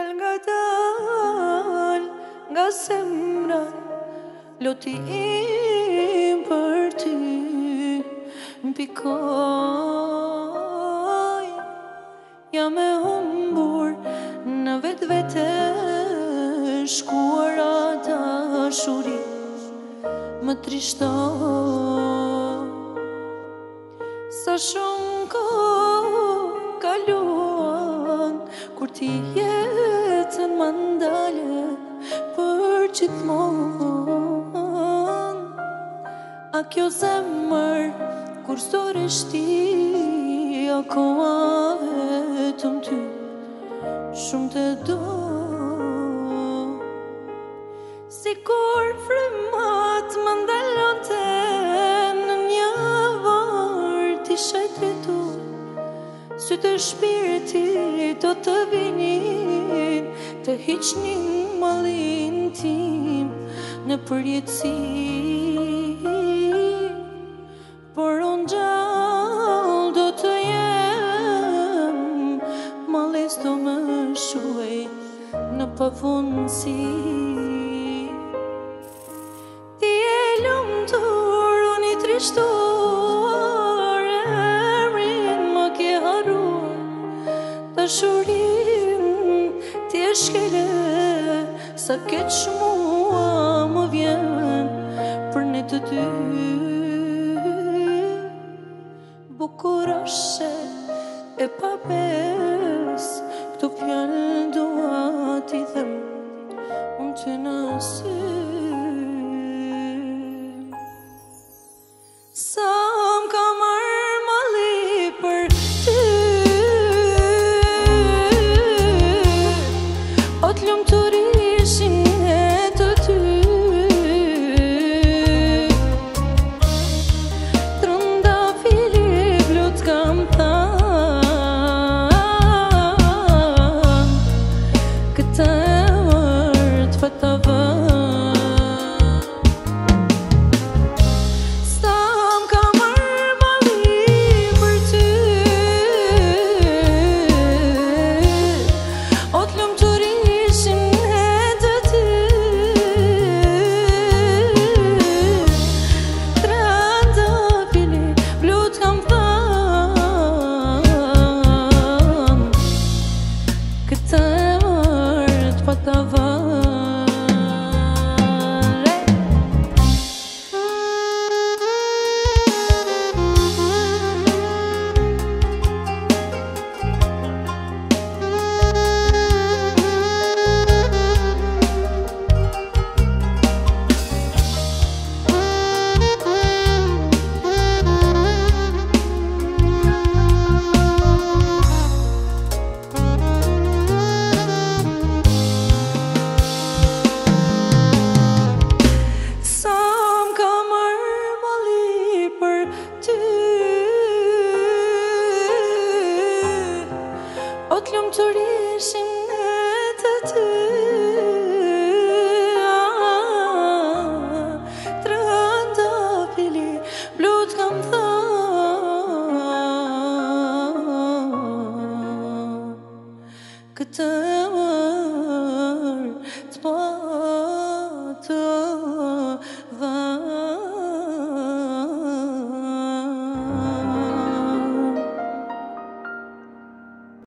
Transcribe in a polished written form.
nga dal nga semra loti im për ty Mpikoj jam e humbur në vetë vete shkuara dashuri më trishton sa shumë kohë kaluan kur ti jetën më ndale për gjithmonë a kjo zemër kur storeshti akoma vetëm ty shumë të do si kur frymat më ndalonte në një varë ti shajtritu sytë e shpirtit do të vinin të hiqnin mallin tim në përjetësi por unë gjallë do të jem malles do më shuaj në pafundësi ti e lumtur unë i trishtuar emrin më ke harruar dashurin ti e shkele sa keq mua më vjen për ne të dy bukur ashe e pa bes këto fjallë dua t'i them unë ty në sy sa m'ka marrë malli për ty o t'lum të rishin e të ty trëndafili blut kam than këtë emër t'fata vën sa m'ka marrë malli për ty o t'lum të rishin e të ty trëndafili blut kam than këtë emër t'fata vën sa m'ka marrë malli për ty o t'lum të rishin e të ty trëndafili blut kam than këtë